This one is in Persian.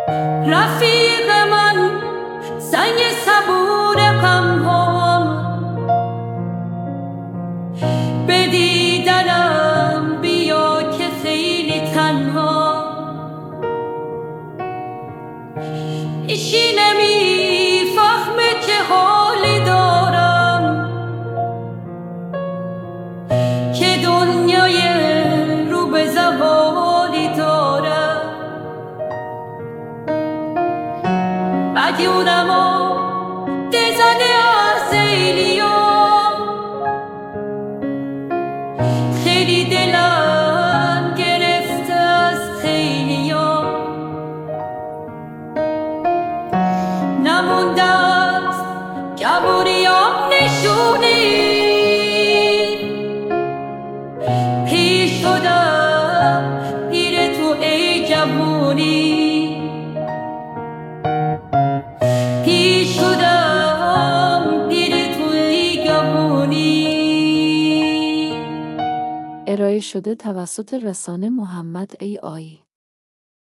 رفیق من سنگ صبور غمهام، به دیدنم بیا که خیلی تنها. هیچی نمیفهمه چه حالی دارم، که دنیای رو به زوالی دارم. مدیونم و دزده از ایلیام، خیلی دلم گرفته از خیلیام. نمونده است کبوریام نشونی، پیش شدم پیر تو ای جوونی. پیش شدم پیر تو ای جوونی. ارائه شده توسط رسانه محمد AI